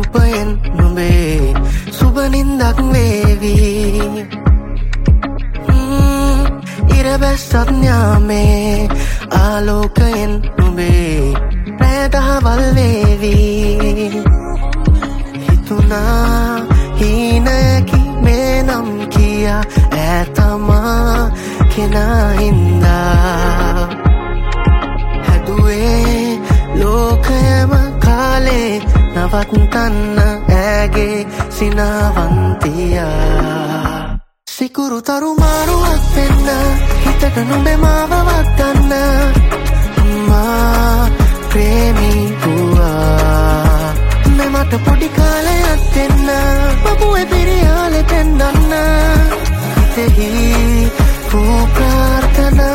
රූපයෙන් නුඹේ සුබ නින්දක් වේවි ඉරබැස්සත් ඥාමේ ආලෝකයෙන් නුඹේ රැදහවල් වේවි හිතුනා හීනයකි මේ නම් කියා ඈතමා කෙනා හින්දා හැදුවේ ලෝකයම කාලේ නවත්තන්න ඇගේ සිනාවන්තියා සිකුරු තරු මාරුවක් වෙන්න හිතට නුඹේ මාව වත්තන්න මා ප්‍රේමී වූවා මෙමට පොඩි කාලයක් දෙන්න බබුවේ පිරියාලේ පෙන්නන්න හිතෙහි වූ ප්‍රාර්ථනා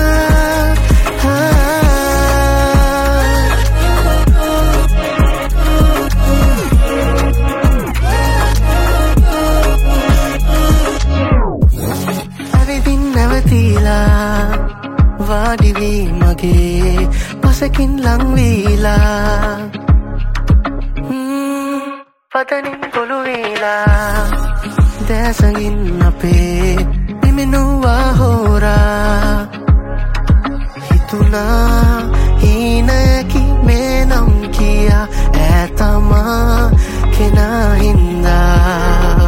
වාඩිවී මගේ පසකින් ලංවීලා පතනින් කොළු වීලා දැසගින් අපේ නිමිනුවා හෝරා හිතුනා හීනයකි මේ නම් කියා ඈතමා කෙනා හින්දා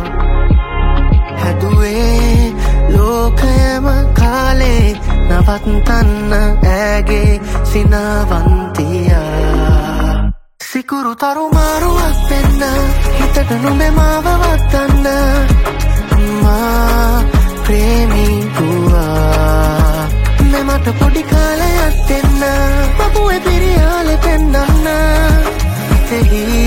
හැදුවේ ලෝකයම කාලේ නවත්තන්න ඇගේ සිනාවන්තියා සිකුරු තරු මාරුවක් වෙන්න හිතට නුඹේ මාව වත්තන්න මා ප්‍රේමී වූවා මෙමට පොඩි කාලයක් දෙන්න බබුවේ පිරියාලේ පෙන්නන්න හිතෙහි